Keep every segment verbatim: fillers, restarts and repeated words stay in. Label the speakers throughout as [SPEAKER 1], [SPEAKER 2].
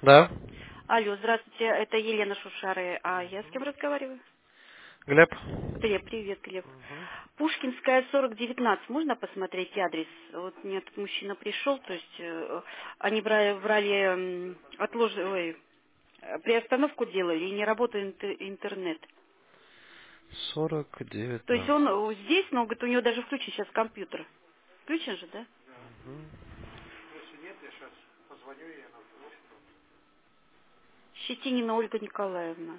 [SPEAKER 1] Да,
[SPEAKER 2] Алло, здравствуйте, это Елена Шушары. А я с кем разговариваю?
[SPEAKER 1] Глеб.
[SPEAKER 2] Глеб, привет, Глеб.
[SPEAKER 1] Мгм.
[SPEAKER 2] Пушкинская, сорок девятнадцать. Можно посмотреть адрес? Вот мне тут мужчина пришел, то есть э, они брали, брали м, отлож... Ой, э, приостановку делали, и не работает интер- интернет.
[SPEAKER 1] сорок
[SPEAKER 2] То есть он
[SPEAKER 1] девятнадцать.
[SPEAKER 2] э, здесь, но говорит, у него даже включен сейчас компьютер. Включен же, да?
[SPEAKER 1] Мгм.
[SPEAKER 2] Щетинина Ольга Николаевна.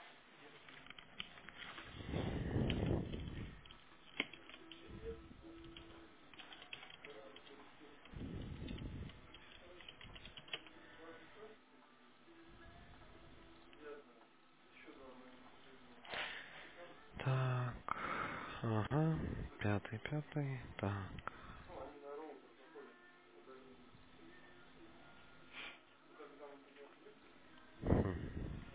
[SPEAKER 1] Так. Ага. Пятый, пятый. Так. Хм.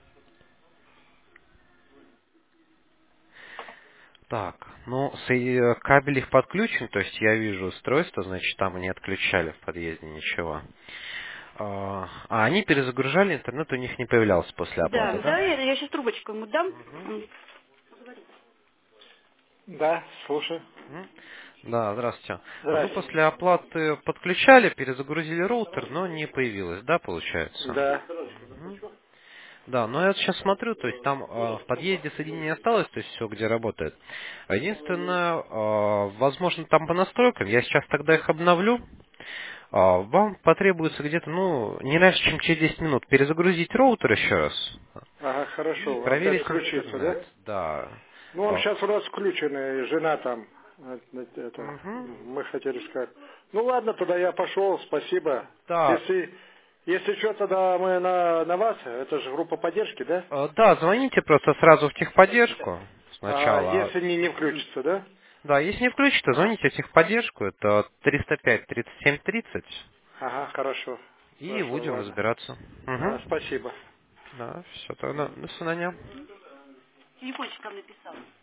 [SPEAKER 1] Так, ну, с- э, кабель их подключен, то есть я вижу устройство, значит, там не отключали в подъезде ничего. А а они перезагружали, интернет у них не появлялся после
[SPEAKER 2] Да,
[SPEAKER 1] оплаты,
[SPEAKER 2] да,
[SPEAKER 1] да?
[SPEAKER 2] я, я сейчас трубочку ему дам.
[SPEAKER 1] Мгм.
[SPEAKER 2] М.
[SPEAKER 3] Да, слушай.
[SPEAKER 1] Мгм. Да, здравствуйте. Вы
[SPEAKER 3] Здрасте.
[SPEAKER 1] после оплаты подключали, перезагрузили роутер, но не появилось, да, получается?
[SPEAKER 3] Да.
[SPEAKER 1] Мгм. Да, но я вот сейчас смотрю, то есть там э, в подъезде соединение осталось, то есть все, где работает. А Единственное, э, возможно, там по настройкам, я сейчас тогда их обновлю, а, вам потребуется где-то, ну, не раньше, чем через десять минут перезагрузить роутер еще раз
[SPEAKER 3] Ага,
[SPEAKER 1] и
[SPEAKER 3] хорошо. Опять
[SPEAKER 1] проверить
[SPEAKER 3] включится,
[SPEAKER 1] интернет,
[SPEAKER 3] да?
[SPEAKER 1] да.
[SPEAKER 3] Ну, он
[SPEAKER 1] А,
[SPEAKER 3] сейчас у нас включенный, жена там. э, э, Это,
[SPEAKER 1] мгм.
[SPEAKER 3] мы хотели сказать. Ну ладно, тогда я пошел, спасибо.
[SPEAKER 1] Да,
[SPEAKER 3] Если, если что, тогда мы на, на вас, это же группа поддержки, да?
[SPEAKER 1] э, да, звоните просто сразу в техподдержку
[SPEAKER 3] А
[SPEAKER 1] сначала.
[SPEAKER 3] если не, не включится, да?
[SPEAKER 1] Да, если не включите, звоните в техподдержку, это триста пять тридцать семь тридцать,
[SPEAKER 3] Ага, хорошо.
[SPEAKER 1] и
[SPEAKER 3] Хорошо,
[SPEAKER 1] будем
[SPEAKER 3] ладно.
[SPEAKER 1] разбираться.
[SPEAKER 3] А,
[SPEAKER 1] Угу.
[SPEAKER 3] спасибо.
[SPEAKER 1] Да, все тогда. До свидания.
[SPEAKER 2] Телефончик там написал.